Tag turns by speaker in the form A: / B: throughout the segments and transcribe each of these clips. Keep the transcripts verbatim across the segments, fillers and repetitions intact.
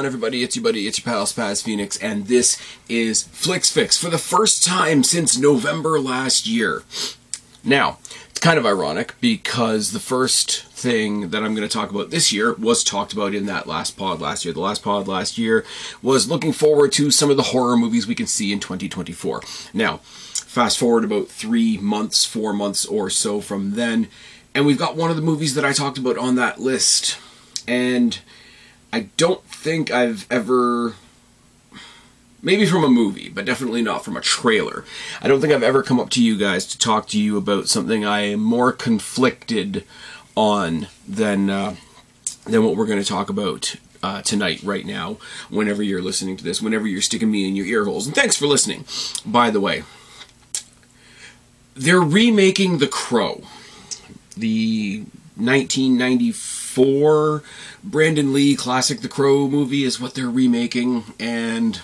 A: on, everybody? It's your buddy, it's your pal, Spaz Phoenix, and this is Flicks Fix for the first time since November last year. Now, it's kind of ironic because the first thing that I'm going to talk about this year was talked about in that last pod last year. The last pod last year was looking forward to some of the horror movies we can see in twenty twenty-four. Now, fast forward about three months, four months or so from then, and we've got one of the movies that I talked about on that list. And I don't think I've ever, maybe from a movie, but definitely not from a trailer, I don't think I've ever come up to you guys to talk to you about something I am more conflicted on than, uh, than what we're going to talk about uh, tonight, right now, whenever you're listening to this, whenever you're sticking me in your ear holes. And thanks for listening, by the way. They're remaking The Crow, the nineteen ninety-four Brandon Lee classic The Crow movie is what they're remaking, and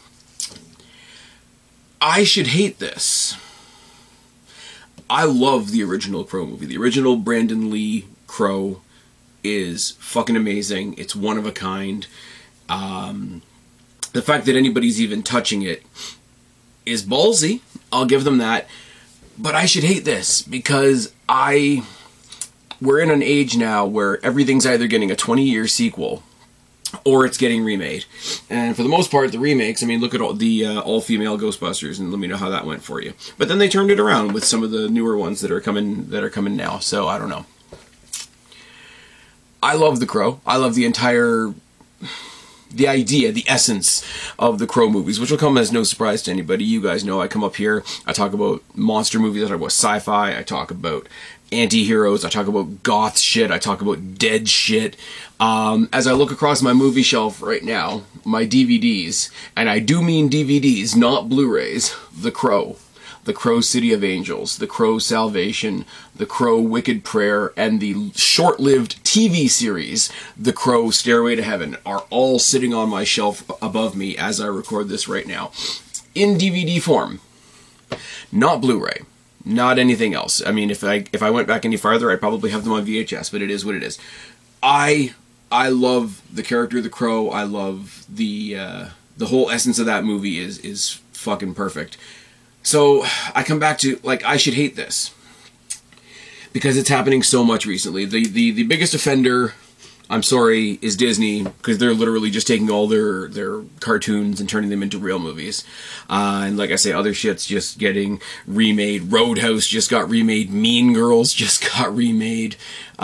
A: I should hate this. I love the original Crow movie. The original Brandon Lee Crow is fucking amazing. It's one of a kind. Um, the fact that anybody's even touching it is ballsy. I'll give them that. But I should hate this because I... We're in an age now where everything's either getting a twenty-year sequel or it's getting remade. And for the most part, the remakes, I mean, look at all the uh, all-female Ghostbusters and let me know how that went for you. But then they turned it around with some of the newer ones that are coming that are coming now. So, I don't know. I love The Crow. I love the entire... the idea, the essence of the Crow movies, which will come as no surprise to anybody. You guys know I come up here, I talk about monster movies, I talk about sci-fi, I talk about anti-heroes, I talk about goth shit, I talk about dead shit. Um, as I look across my movie shelf right now, my D V Ds, and I do mean D V Ds, not Blu-rays, The Crow. The Crow City of Angels, The Crow Salvation, The Crow Wicked Prayer, and the short-lived T V series, The Crow Stairway to Heaven, are all sitting on my shelf above me as I record this right now. In D V D form. Not Blu-ray. Not anything else. I mean, if I if I went back any farther, I'd probably have them on V H S, but it is what it is. I I love the character of the Crow. I love the uh, the whole essence of that movie is is fucking perfect. So I come back to, like, I should hate this because it's happening so much recently. The the the biggest offender, I'm sorry, is Disney, because they're literally just taking all their, their cartoons and turning them into real movies. Uh, and like I say, other shit's just getting remade. Roadhouse just got remade. Mean Girls just got remade.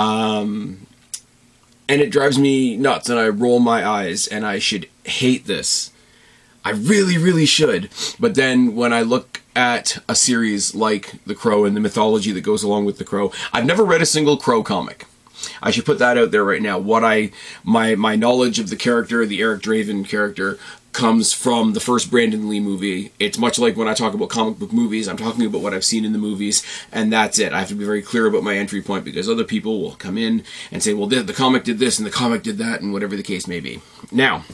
A: Um, and it drives me nuts, and I roll my eyes, and I should hate this. I really, really should. But then when I look at a series like The Crow and the mythology that goes along with The Crow, I've never read a single Crow comic. I should put that out there right now. What I, my my knowledge of the character, the Eric Draven character, comes from the first Brandon Lee movie. It's much like when I talk about comic book movies, I'm talking about what I've seen in the movies, and that's it. I have to be very clear about my entry point because other people will come in and say, well, the, the comic did this and the comic did that, and whatever the case may be. Now,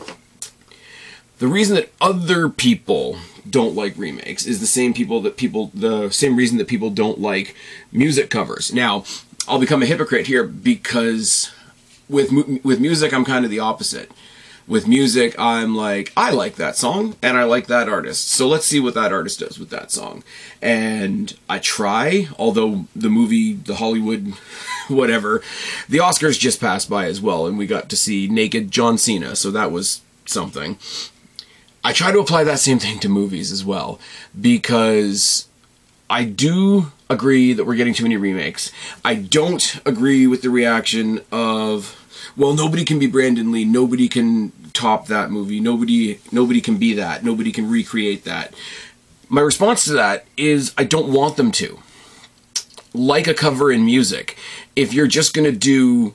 A: the reason that other people don't like remakes is the same people that people, the same reason that people don't like music covers. Now, I'll become a hypocrite here because with with music, I'm kind of the opposite. With music, I'm like, I like that song, and I like that artist, so let's see what that artist does with that song. And I try, although the movie, the Hollywood, whatever, the Oscars just passed by as well, and we got to see naked John Cena, so that was something. I try to apply that same thing to movies as well, because I do agree that we're getting too many remakes. I don't agree with the reaction of, well, nobody can be Brandon Lee, nobody can top that movie, nobody nobody can be that, nobody can recreate that. My response to that is I don't want them to. Like a cover in music, if you're just going to do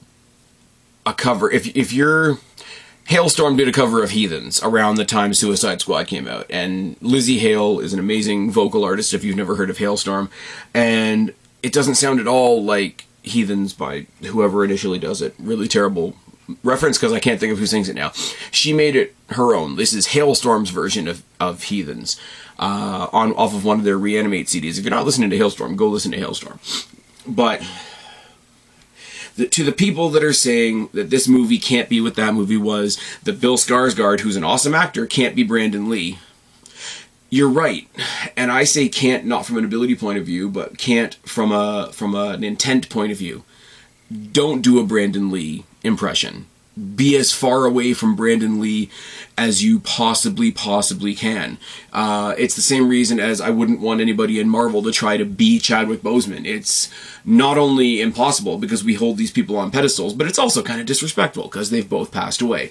A: a cover, if if you're... Hailstorm did a cover of Heathens around the time Suicide Squad came out, and Lizzie Hale is an amazing vocal artist if you've never heard of Hailstorm, and it doesn't sound at all like Heathens by whoever initially does it. Really terrible reference because I can't think of who sings it now. She made it her own. This is Hailstorm's version of, of Heathens uh, on off of one of their Reanimate C Ds. If you're not listening to Hailstorm, go listen to Hailstorm. But The, to the people that are saying that this movie can't be what that movie was, that Bill Skarsgård, who's an awesome actor, can't be Brandon Lee. You're right, and I say can't not from an ability point of view, but can't from a from a, an intent point of view. Don't do a Brandon Lee impression. Be as far away from Brandon Lee as you possibly, possibly can. Uh, it's the same reason as I wouldn't want anybody in Marvel to try to be Chadwick Boseman. It's not only impossible because we hold these people on pedestals, but it's also kind of disrespectful because they've both passed away.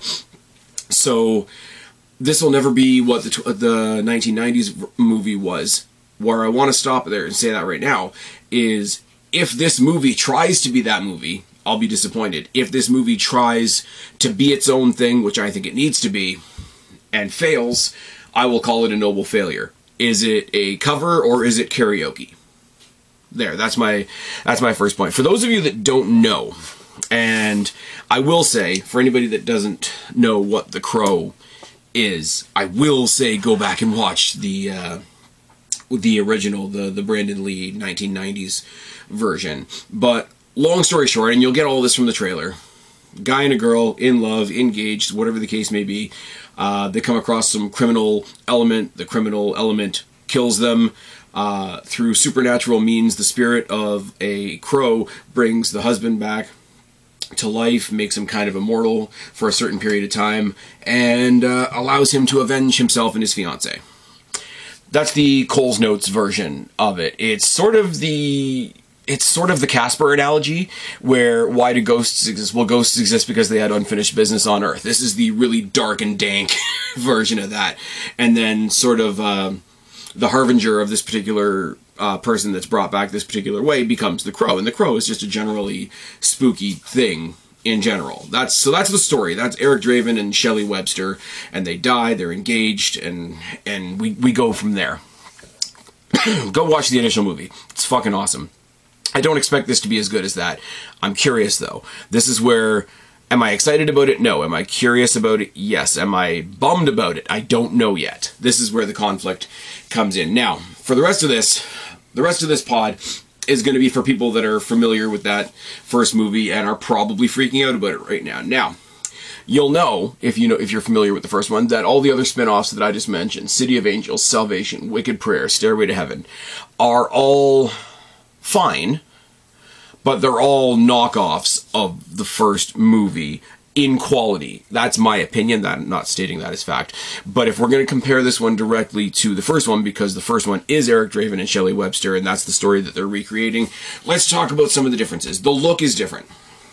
A: So this will never be what the, the nineteen nineties movie was. Where I want to stop there and say that right now is if this movie tries to be that movie, I'll be disappointed. If this movie tries to be its own thing, which I think it needs to be, and fails, I will call it a noble failure. Is it a cover or is it karaoke? There, that's my that's my first point. For those of you that don't know, and I will say, for anybody that doesn't know what The Crow is, I will say go back and watch the uh, the original, the, the Brandon Lee nineteen nineties version. But long story short, and you'll get all this from the trailer, guy and a girl, in love, engaged, whatever the case may be, uh, they come across some criminal element, the criminal element kills them. Uh, through supernatural means, the spirit of a crow brings the husband back to life, makes him kind of immortal for a certain period of time, and uh, allows him to avenge himself and his fiancée. That's the Coles Notes version of it. It's sort of the it's sort of the Casper analogy, where why do ghosts exist? Well, ghosts exist because they had unfinished business on Earth. This is the really dark and dank version of that, and then sort of uh, the harbinger of this particular Uh, person that's brought back this particular way becomes the Crow, and the Crow is just a generally spooky thing in general. That's so that's the story. That's Eric Draven and Shelley Webster, and they die. They're engaged, and and we we go from there. Go watch the initial movie. It's fucking awesome. I don't expect this to be as good as that. I'm curious though. This is where. Am I excited about it? No. Am I curious about it? Yes. Am I bummed about it? I don't know yet. This is where the conflict comes in. Now, for the rest of this, the rest of this pod is going to be for people that are familiar with that first movie and are probably freaking out about it right now. Now, you'll know, if you know, if you're familiar with the first one, that all the other spin-offs that I just mentioned, City of Angels, Salvation, Wicked Prayer, Stairway to Heaven, are all fine, but they're all knockoffs of the first movie in quality. That's my opinion. That I'm not stating that as fact. But if we're going to compare this one directly to the first one, because the first one is Eric Draven and Shelley Webster, and that's the story that they're recreating, let's talk about some of the differences. The look is different.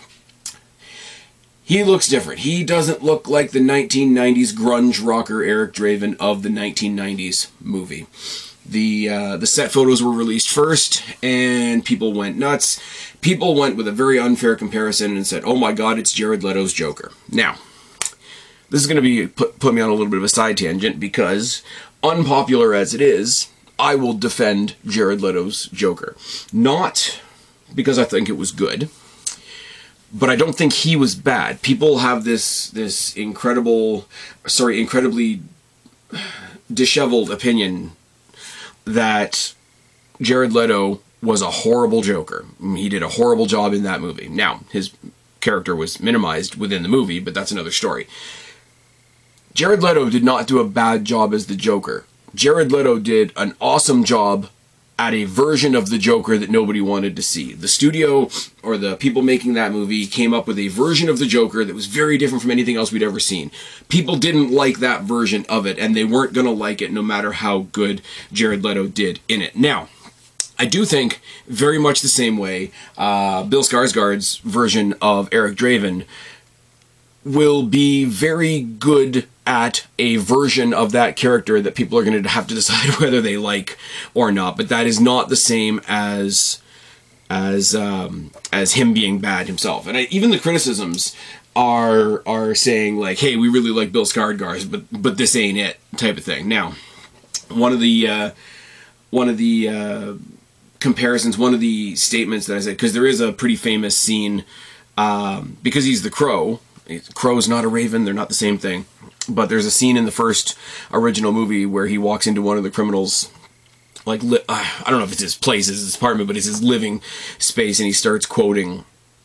A: He looks different. He doesn't look like the nineteen nineties grunge rocker Eric Draven of the nineteen nineties movie. The uh, the set photos were released first, and people went nuts. People went with a very unfair comparison and said, oh my god, it's Jared Leto's Joker. Now, this is going to be put, put me on a little bit of a side tangent, because unpopular as it is, I will defend Jared Leto's Joker. Not because I think it was good, but I don't think he was bad. People have this this incredible, sorry, incredibly disheveled opinion that Jared Leto was a horrible Joker. He did a horrible job in that movie. Now, his character was minimized within the movie, but that's another story. Jared Leto did not do a bad job as the Joker. Jared Leto did an awesome job at a version of the Joker that nobody wanted to see. The studio, or the people making that movie, came up with a version of the Joker that was very different from anything else we'd ever seen. People didn't like that version of it, and they weren't going to like it no matter how good Jared Leto did in it. Now, I do think, very much the same way, uh, Bill Skarsgård's version of Eric Draven will be very good at a version of that character that people are going to have to decide whether they like or not. But that is not the same as as um, as him being bad himself. And I, even the criticisms are are saying like, "Hey, we really like Bill Skarsgård, but but this ain't it," type of thing. Now, one of the uh, one of the uh, comparisons, one of the statements that I said, because there is a pretty famous scene, um, because he's the Crow. Crow's not a raven, they're not the same thing. But there's a scene in the first original movie where he walks into one of the criminals, like, li- uh, I don't know if it's his place, it's his apartment, but it's his living space, and he starts quoting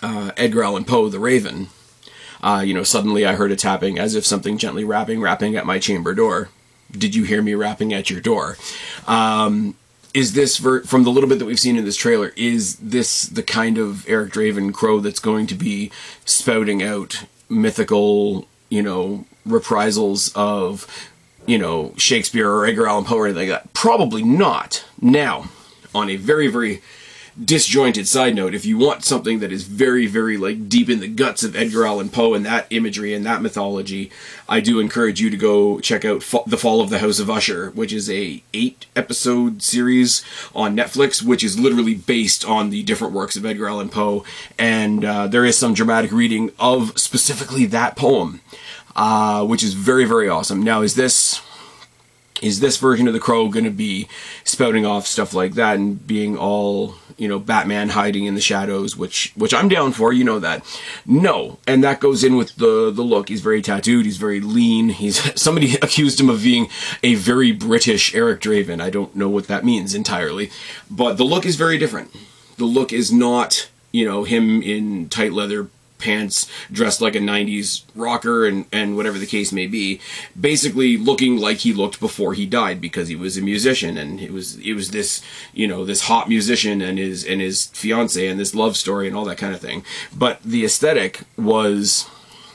A: uh, Edgar Allan Poe, The Raven, uh, you know, suddenly I heard a tapping as if something gently rapping, rapping at my chamber door. Did you hear me rapping at your door? Um, is this, ver- from the little bit that we've seen in this trailer, is this the kind of Eric Draven Crow that's going to be spouting out mythical, you know, reprisals of, you know, Shakespeare or Edgar Allan Poe or anything like that? Probably not. Now, on a very, very disjointed side note, if you want something that is very, very, like, deep in the guts of Edgar Allan Poe and that imagery and that mythology, I do encourage you to go check out Fa- The Fall of the House of Usher, which is a eight episode series on Netflix, which is literally based on the different works of Edgar Allan Poe, and uh, there is some dramatic reading of specifically that poem, uh, which is very, very awesome. Now, is this... Is this version of the Crow going to be spouting off stuff like that and being all, you know, Batman hiding in the shadows, which which I'm down for, you know that. No, and that goes in with the the look. He's very tattooed, he's very lean. He's somebody accused him of being a very British Eric Draven. I don't know what that means entirely, but the look is very different. The look is not, you know, him in tight leather pants, dressed like a nineties rocker, and, and whatever the case may be, basically looking like he looked before he died, because he was a musician, and it was it was this, you know, this hot musician and his and his fiance and this love story and all that kind of thing. But the aesthetic was,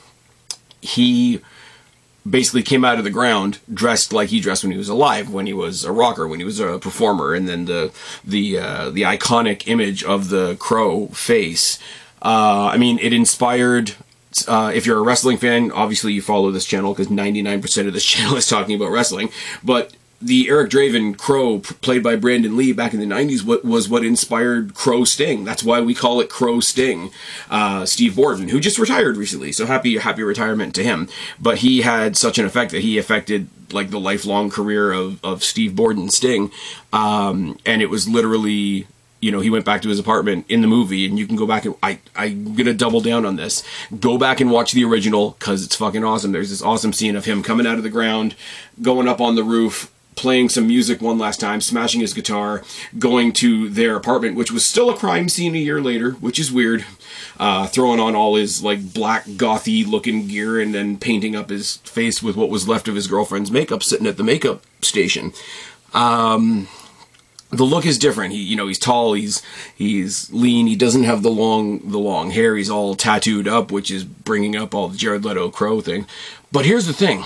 A: he basically came out of the ground dressed like he dressed when he was alive, when he was a rocker, when he was a performer, and then the the uh, the iconic image of the Crow face. Uh, I mean, it inspired, uh, if you're a wrestling fan, obviously you follow this channel because ninety-nine percent of this channel is talking about wrestling, but the Eric Draven Crow, played by Brandon Lee back in the nineties, what was what inspired Crow Sting. That's why we call it Crow Sting. Uh, Steve Borden, who just retired recently, so happy happy retirement to him. But he had such an effect that he affected, like, the lifelong career of, of Steve Borden Sting, um, and it was literally... You know, he went back to his apartment in the movie, and you can go back and... I, I'm gonna double down on this. Go back and watch the original, because it's fucking awesome. There's this awesome scene of him coming out of the ground, going up on the roof, playing some music one last time, smashing his guitar, going to their apartment, which was still a crime scene a year later, which is weird. Uh, throwing on all his, like, black gothy looking gear, and then painting up his face with what was left of his girlfriend's makeup, sitting at the makeup station. Um... The look is different. He, you know, he's tall, he's he's lean, he doesn't have the long the long hair, he's all tattooed up, which is bringing up all the Jared Leto Crow thing. But here's the thing.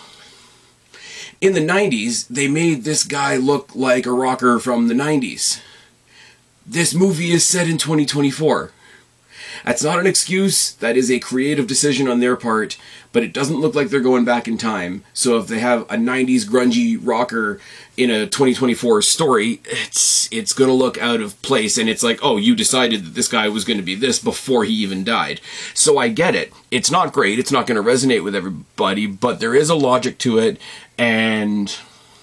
A: In the nineties, they made this guy look like a rocker from the nineties. This movie is set in twenty twenty-four. That's not an excuse, that is a creative decision on their part, but it doesn't look like they're going back in time. So if they have a nineties grungy rocker in a twenty twenty-four story, it's it's going to look out of place, and it's like, oh, you decided that this guy was going to be this before he even died. So I get it. It's not great, it's not going to resonate with everybody, but there is a logic to it, and...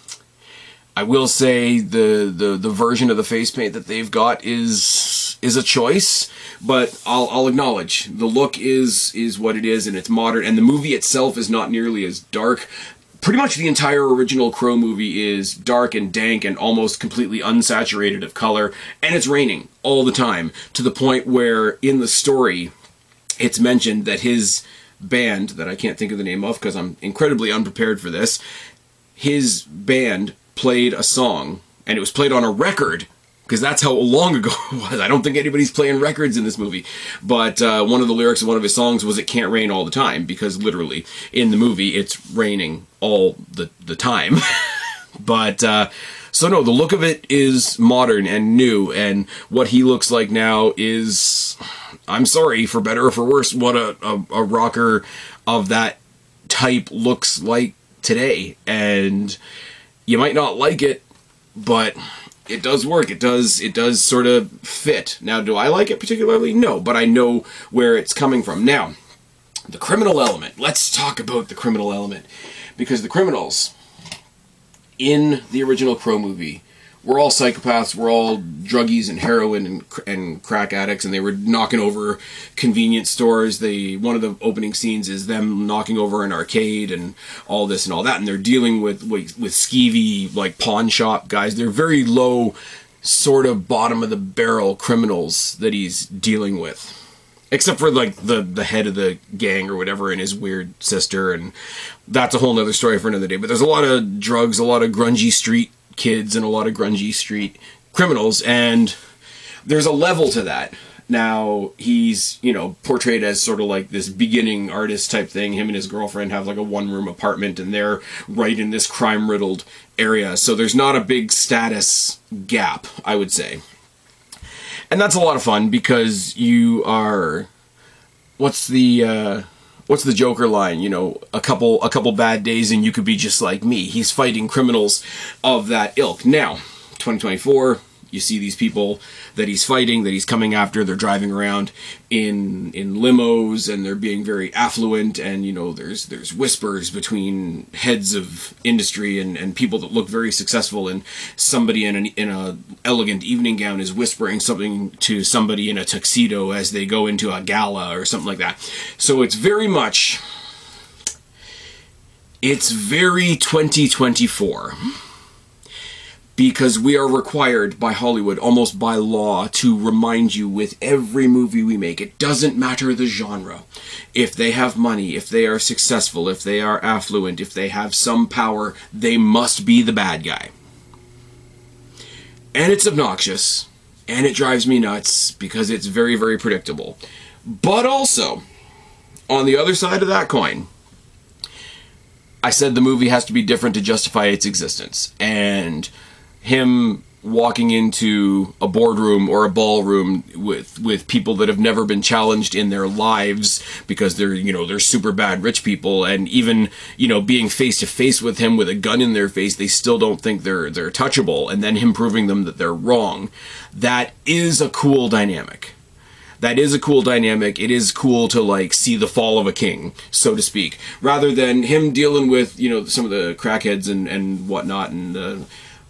A: I will say the, the, the version of the face paint that they've got is is a choice, but I'll I'll acknowledge the look is is what it is, and it's modern, and the movie itself is not nearly as dark. Pretty much the entire original Crow movie is dark and dank and almost completely unsaturated of color, and it's raining all the time, to the point where in the story it's mentioned that his band, that I can't think of the name of because I'm incredibly unprepared for this, his band played a song, and it was played on a record, because that's how long ago it was. I don't think anybody's playing records in this movie, but uh, one of the lyrics of one of his songs was "It can't rain all the time," because literally in the movie it's raining all the, the time. But uh, so no, the look of it is modern and new, and what he looks like now is, I'm sorry, for better or for worse, what a, a, a rocker of that type looks like today. And you might not like it, but it does work. It does it does sort of fit. Now, do I like it particularly? No, but I know where it's coming from. Now, the criminal element. Let's talk about the criminal element. Because the criminals in the original Crow movie were all psychopaths, were all druggies and heroin and, and crack addicts, and they were knocking over convenience stores. They one of the opening scenes is them knocking over an arcade and all this and all that, and they're dealing with with, with skeevy, like, pawn shop guys. They're very low, sort of bottom of the barrel criminals that he's dealing with. except for like the the head of the gang or whatever and his weird sister, and that's a whole nother story for another day. But there's a lot of drugs, a lot of grungy street kids, and a lot of grungy street criminals, and there's a level to that. Now, he's, you know, portrayed as sort of like this beginning artist type thing. Him and his girlfriend have like a one-room apartment, and they're right in this crime-riddled area. So there's not a big status gap, I would say. And that's a lot of fun because you are... What's the... Uh, what's the Joker line? You know, a couple, a couple bad days and you could be just like me. He's fighting criminals of that ilk. Now, twenty twenty-four... You see these people that he's fighting, that he's coming after. They're driving around in in limos, and they're being very affluent. And you know, there's there's whispers between heads of industry and, and people that look very successful. And somebody in an in a elegant evening gown is whispering something to somebody in a tuxedo as they go into a gala or something like that. So it's very much, it's very twenty twenty-four. Because we are required by Hollywood, almost by law, to remind you with every movie we make. It doesn't matter the genre. If they have money, if they are successful, if they are affluent, if they have some power, they must be the bad guy. And it's obnoxious. And it drives me nuts because it's very, very predictable. But also, on the other side of that coin, I said the movie has to be different to justify its existence. And him walking into a boardroom or a ballroom with with people that have never been challenged in their lives because they're, you know, they're super bad rich people, and even, you know, being face to face with him with a gun in their face, they still don't think they're they're touchable, and then him proving them that they're wrong. That is a cool dynamic. That is a cool dynamic. It is cool to, like, see the fall of a king, so to speak, rather than him dealing with, you know, some of the crackheads and and whatnot, and the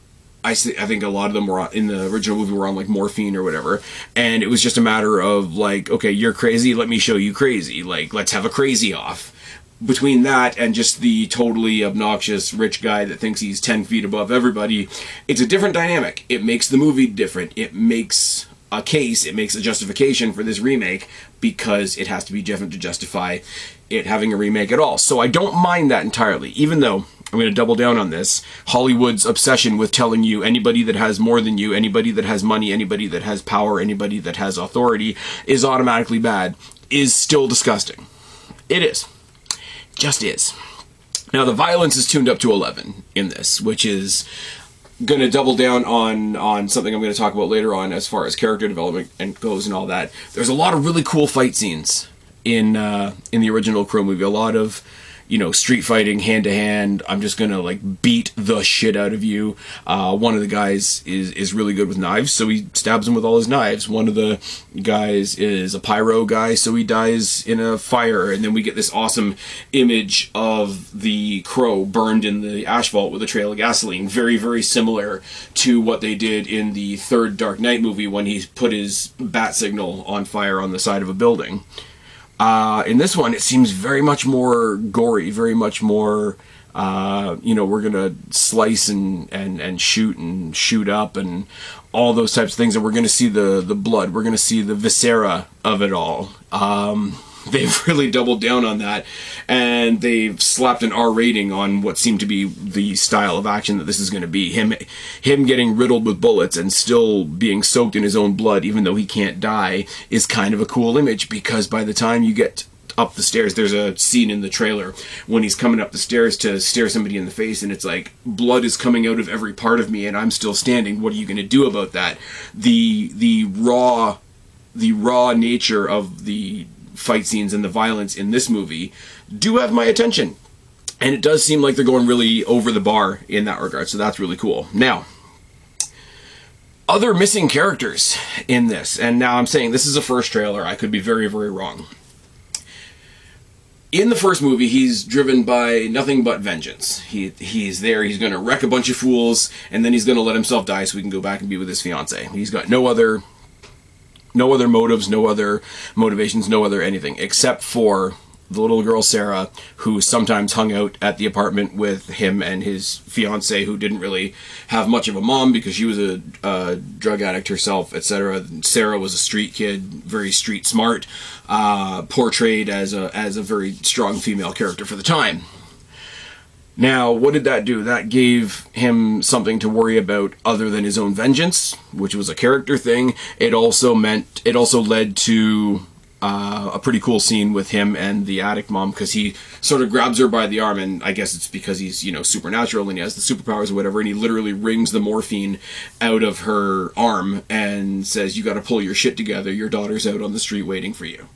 A: I, I think a lot of them were on, in the original movie were on like morphine or whatever, and it was just a matter of like, okay, you're crazy, let me show you crazy, like, let's have a crazy off. Between that and just the totally obnoxious rich guy that thinks he's ten feet above everybody, it's a different dynamic. It makes the movie different. It makes a case, it makes a justification for this remake, because it has to be different to justify it having a remake at all. So I don't mind that entirely, even though I'm going to double down on this. Hollywood's obsession with telling you anybody that has more than you, anybody that has money, anybody that has power, anybody that has authority is automatically bad is still disgusting. It is. Just is. Now, the violence is tuned up to eleven in this, which is going to double down on, on something I'm going to talk about later on as far as character development and goes and all that. There's a lot of really cool fight scenes in uh, in the original Crow movie. A lot of, you know, street fighting, hand to hand. I'm just gonna like beat the shit out of you. Uh, one of the guys is is really good with knives, so he stabs him with all his knives. One of the guys is a pyro guy, so he dies in a fire. And then we get this awesome image of the Crow burned in the asphalt with a trail of gasoline. Very, very similar to what they did in the third Dark Knight movie when he put his bat signal on fire on the side of a building. Uh, in this one, it seems very much more gory, very much more, uh, you know, we're going to slice and, and, and shoot and shoot up and all those types of things. And we're going to see the, the blood. We're going to see the viscera of it all. Um, they've really doubled down on that. And they've slapped an R rating on what seemed to be the style of action that this is going to be. Him, him getting riddled with bullets and still being soaked in his own blood, even though he can't die, is kind of a cool image, because by the time you get up the stairs, there's a scene in the trailer when he's coming up the stairs to stare somebody in the face, and it's like, blood is coming out of every part of me and I'm still standing. What are you going to do about that? The, the raw, the raw nature of the fight scenes and the violence in this movie do have my attention, and it does seem like they're going really over the bar in that regard, so that's really cool. Now, other missing characters in this, and now I'm saying this is a first trailer, I could be very, very wrong. In the first movie, he's driven by nothing but vengeance. He he's there, he's going to wreck a bunch of fools, and then he's going to let himself die so he can go back and be with his fiancée. He's got no other no other motives, no other motivations, no other anything, except for the little girl Sarah, who sometimes hung out at the apartment with him and his fiance, who didn't really have much of a mom because she was a, a drug addict herself, et cetera. Sarah was a street kid, very street smart, uh, portrayed as a as a very strong female character for the time. Now, what did that do? That gave him something to worry about other than his own vengeance, which was a character thing. It also meant, it also led to uh, a pretty cool scene with him and the addict mom, because he sort of grabs her by the arm, and I guess it's because he's, you know, supernatural and he has the superpowers or whatever, and he literally wrings the morphine out of her arm and says, "You got to pull your shit together. Your daughter's out on the street waiting for you."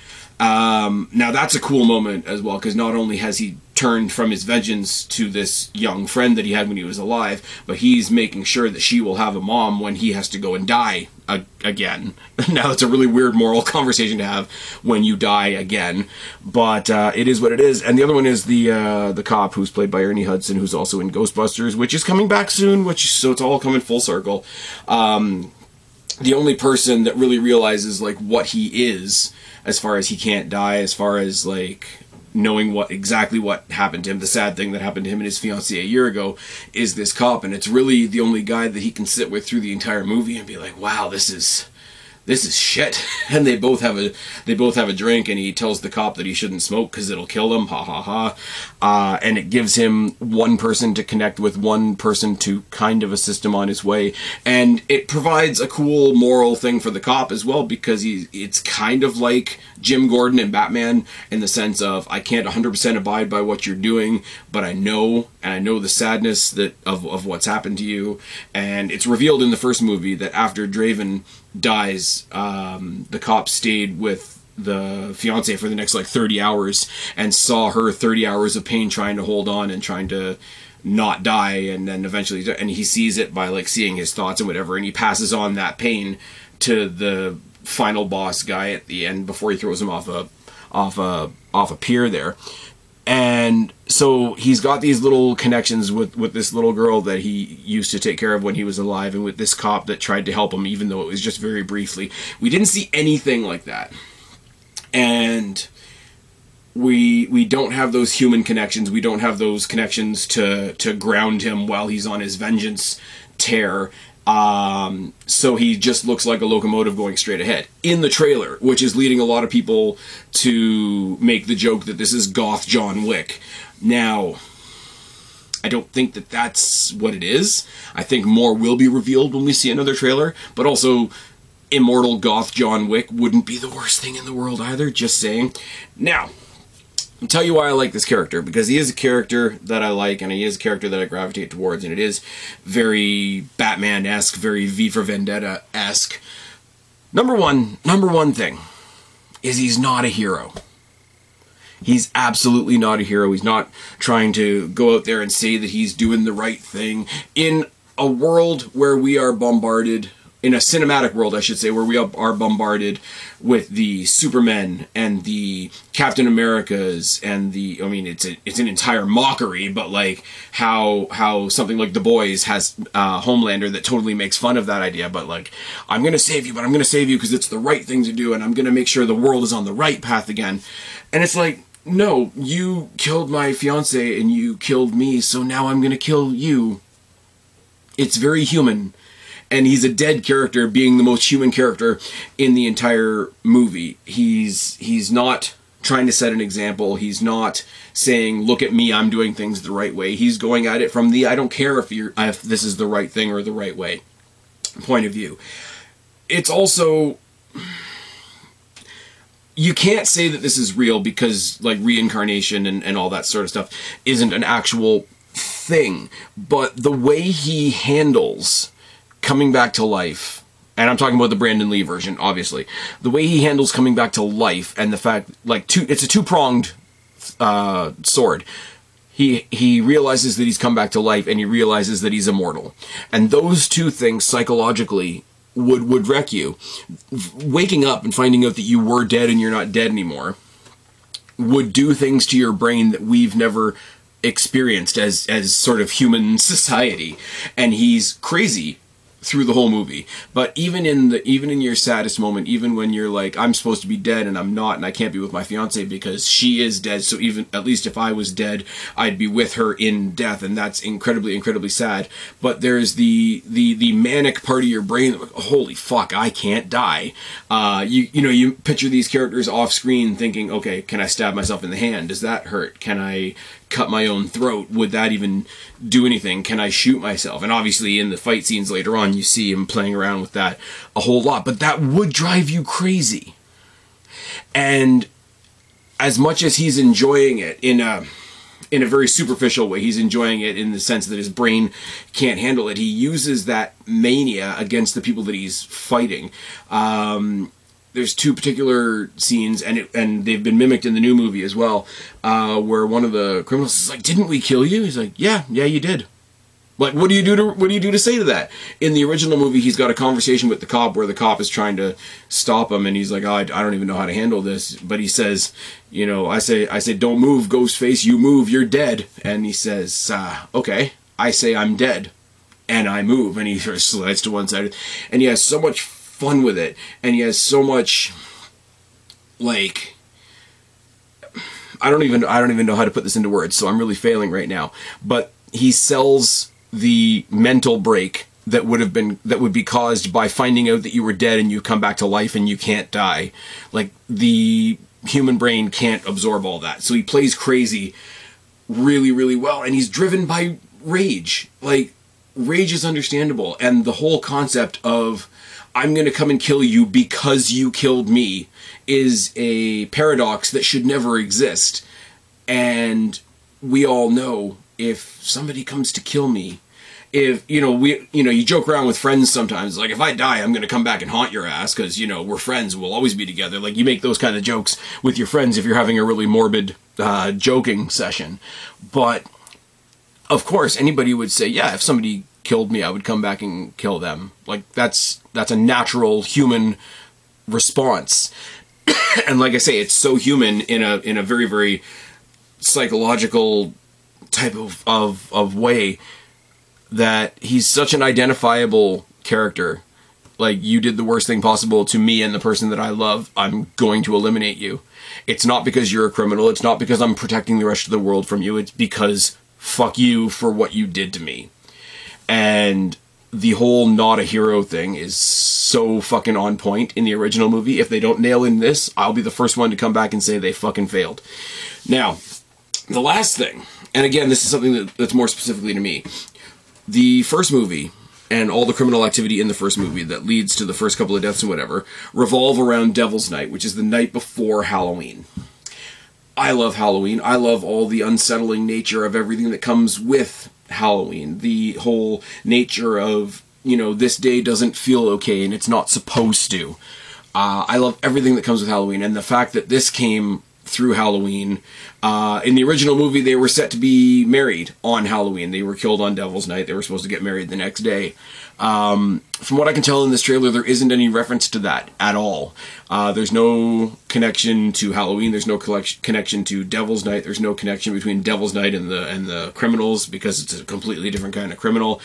A: Um, now that's a cool moment as well, because not only has he turned from his vengeance to this young friend that he had when he was alive, but he's making sure that she will have a mom when he has to go and die a- again. Now that's a really weird moral conversation to have when you die again, but uh, it is what it is. And the other one is the uh, the cop who's played by Ernie Hudson, who's also in Ghostbusters, which is coming back soon, which so it's all coming full circle. Um, the only person that really realizes like what he is, as far as he can't die, as far as like knowing what exactly what happened to him, the sad thing that happened to him and his fiancée a year ago, is this cop. And it's really the only guy that he can sit with through the entire movie and be like, wow, this is this is shit. And they both have a they both have a drink, and he tells the cop that he shouldn't smoke because it'll kill him, ha ha ha. Uh, and it gives him one person to connect with, one person to kind of assist him on his way. And it provides a cool moral thing for the cop as well, because he it's kind of like Jim Gordon and Batman, in the sense of, I can't one hundred percent abide by what you're doing, but I know, and I know the sadness that of, of what's happened to you. And it's revealed in the first movie that after Draven dies, um, the cop stayed with the fiance for the next like thirty hours and saw her thirty hours of pain trying to hold on and trying to not die, and then eventually, and he sees it by like seeing his thoughts and whatever, and he passes on that pain to the final boss guy at the end before he throws him off a off a off a pier there. And so he's got these little connections with, with this little girl that he used to take care of when he was alive, and with this cop that tried to help him, even though it was just very briefly. We didn't see anything like that. And we we don't have those human connections. We don't have those connections to, to ground him while he's on his vengeance tear. Um, so he just looks like a locomotive going straight ahead in the trailer, which is leading a lot of people to make the joke that this is goth John Wick. Now, I don't think that that's what it is. I think more will be revealed when we see another trailer, but also immortal goth John Wick wouldn't be the worst thing in the world either, just saying. Now, I'll tell you why I like this character, because he is a character that I like, and he is a character that I gravitate towards, and it is very Batman-esque, very V for Vendetta-esque. Number one, number one thing is he's not a hero. He's absolutely not a hero. He's not trying to go out there and say that he's doing the right thing. In a world where we are bombarded, in a cinematic world, I should say, where we are bombarded with the Supermen and the Captain Americas and the, I mean, it's a, it's an entire mockery, but like how how something like The Boys has uh, Homelander that totally makes fun of that idea, but like, I'm going to save you, but I'm going to save you because it's the right thing to do, and I'm going to make sure the world is on the right path again. And it's like, no, you killed my fiance and you killed me, so now I'm going to kill you. It's very human. And he's a dead character, being the most human character in the entire movie. He's he's not trying to set an example. He's not saying, look at me, I'm doing things the right way. He's going at it from the, I don't care if you're if this is the right thing or the right way point of view. It's also, you can't say that this is real, because like reincarnation and, and all that sort of stuff isn't an actual thing. But the way he handles coming back to life, and I'm talking about the Brandon Lee version, obviously, the way he handles coming back to life, and the fact, like, two, it's a two-pronged uh, sword. He he realizes that he's come back to life, and he realizes that he's immortal. And those two things, psychologically, would, would wreck you. Waking up and finding out that you were dead and you're not dead anymore would do things to your brain that we've never experienced as, as sort of human society. And he's crazy through the whole movie. But even in the even in your saddest moment, even when you're like, I'm supposed to be dead and I'm not, and I can't be with my fiance because she is dead, so even at least if I was dead, I'd be with her in death, and that's incredibly, incredibly sad. But there's the the the manic part of your brain that, holy fuck, I can't die. Uh, you you know, you picture these characters off screen thinking, okay, can I stab myself in the hand? Does that hurt? Can I cut my own throat? Would that even do anything? Can I shoot myself? And obviously in the fight scenes later on, you see him playing around with that a whole lot, but that would drive you crazy. And as much as he's enjoying it in a in a very superficial way, he's enjoying it in the sense that his brain can't handle it, he uses that mania against the people that he's fighting. Um, There's two particular scenes, and it, and they've been mimicked in the new movie as well, uh, where one of the criminals is like, "Didn't we kill you?" He's like, "Yeah, yeah, you did." Like, what do you do to what do you do to say to that? In the original movie, he's got a conversation with the cop where the cop is trying to stop him, and he's like, oh, I, I don't even know how to handle this. But he says, you know, I say, I say, don't move, Ghostface. You move, you're dead. And he says, uh, okay. I say I'm dead, and I move, and he sort of slides to one side, and he has so much fun with it, and he has so much, like, I don't even I don't even know how to put this into words, so I'm really failing right now. But he sells the mental break that would have been that would be caused by finding out that you were dead and you come back to life and you can't die. Like, the human brain can't absorb all that, so he plays crazy really, really well, and he's driven by rage. Like, rage is understandable, and the whole concept of I'm going to come and kill you because you killed me is a paradox that should never exist. And we all know, if somebody comes to kill me, if, you know, we, you know, you joke around with friends sometimes, like, if I die, I'm going to come back and haunt your ass because, you know, we're friends, we'll always be together. Like, you make those kind of jokes with your friends if you're having a really morbid uh, joking session. But, of course, anybody would say, yeah, if somebody killed me, I would come back and kill them. Like, that's that's a natural human response. And like I say, it's so human in a in a very, very psychological type of, of, of way that he's such an identifiable character. Like, you did the worst thing possible to me and the person that I love, I'm going to eliminate you. It's not because you're a criminal, it's not because I'm protecting the rest of the world from you, it's because fuck you for what you did to me. And the whole not a hero thing is so fucking on point in the original movie. If they don't nail in this, I'll be the first one to come back and say they fucking failed. Now, the last thing, and again, this is something that, that's more specifically to me. The first movie, and all the criminal activity in the first movie that leads to the first couple of deaths and whatever, revolve around Devil's Night, which is the night before Halloween. I love Halloween. I love all the unsettling nature of everything that comes with Halloween. The whole nature of, you know, this day doesn't feel okay and it's not supposed to. Uh, I love everything that comes with Halloween, and the fact that this came through Halloween. Uh, in the original movie, they were set to be married on Halloween. They were killed on Devil's Night. They were supposed to get married the next day. Um, from what I can tell in this trailer, there isn't any reference to that at all. Uh, there's no connection to Halloween. There's no connection to Devil's Night. There's no connection between Devil's Night and the and the criminals, because it's a completely different kind of criminal.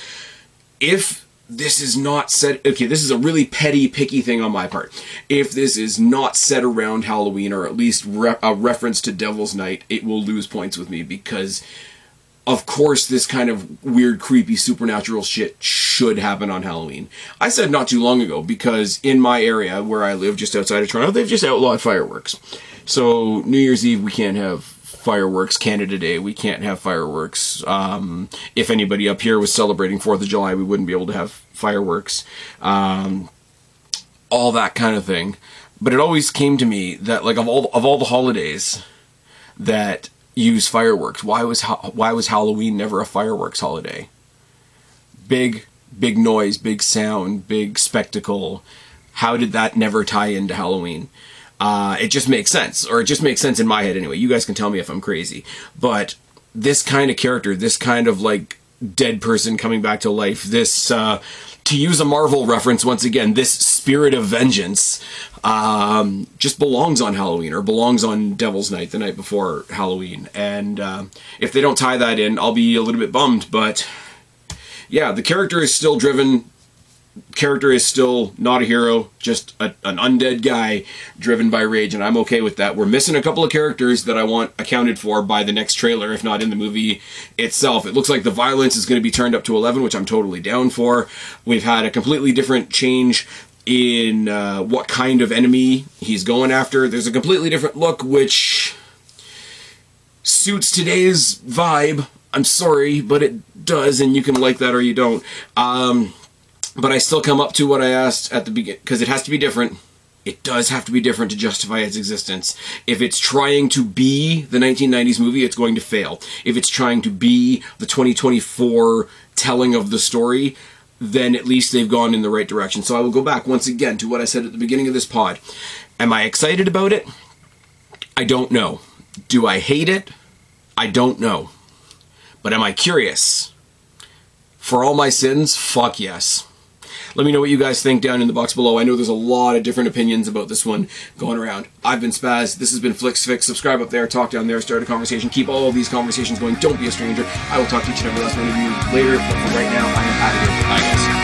A: If this is not set... Okay, this is a really petty, picky thing on my part. If this is not set around Halloween, or at least re a reference to Devil's Night, it will lose points with me, because, of course, this kind of weird, creepy, supernatural shit should happen on Halloween. I said not too long ago, because in my area, where I live, just outside of Toronto, they've just outlawed fireworks. So, New Year's Eve, we can't have fireworks. Canada Day, we can't have fireworks. Um, if anybody up here was celebrating fourth of July, we wouldn't be able to have fireworks. Um, all that kind of thing. But it always came to me that, like, of all of all the holidays that use fireworks, why was why was Halloween never a fireworks holiday? Big, big noise, big sound, big spectacle. How did that never tie into Halloween? Uh, it just makes sense, or it just makes sense in my head anyway. You guys can tell me if I'm crazy. But this kind of character, this kind of, like, dead person coming back to life, this, uh, to use a Marvel reference once again, this spirit of vengeance, um, just belongs on Halloween, or belongs on Devil's Night, the night before Halloween. And uh, if they don't tie that in, I'll be a little bit bummed. But yeah, the character is still driven character is still not a hero, just a, an undead guy driven by rage, and I'm okay with that. We're missing a couple of characters that I want accounted for by the next trailer, if not in the movie itself. It looks like the violence is going to be turned up to eleven, which I'm totally down for. We've had a completely different change in uh, what kind of enemy he's going after. There's a completely different look, which suits today's vibe. I'm sorry, but it does, and you can like that or you don't. Um... But I still come up to what I asked at the beginning, because it has to be different. It does have to be different to justify its existence. If it's trying to be the nineteen nineties movie, it's going to fail. If it's trying to be the twenty twenty-four telling of the story, then at least they've gone in the right direction. So I will go back once again to what I said at the beginning of this pod. Am I excited about it? I don't know. Do I hate it? I don't know. But am I curious? For all my sins, fuck yes. Let me know what you guys think down in the box below. I know there's a lot of different opinions about this one going around. I've been Spaz. This has been Flicks Fix. Subscribe up there, talk down there, start a conversation. Keep all of these conversations going. Don't be a stranger. I will talk to each and every last one of you later, but for right now, I am out of here. Bye, guys.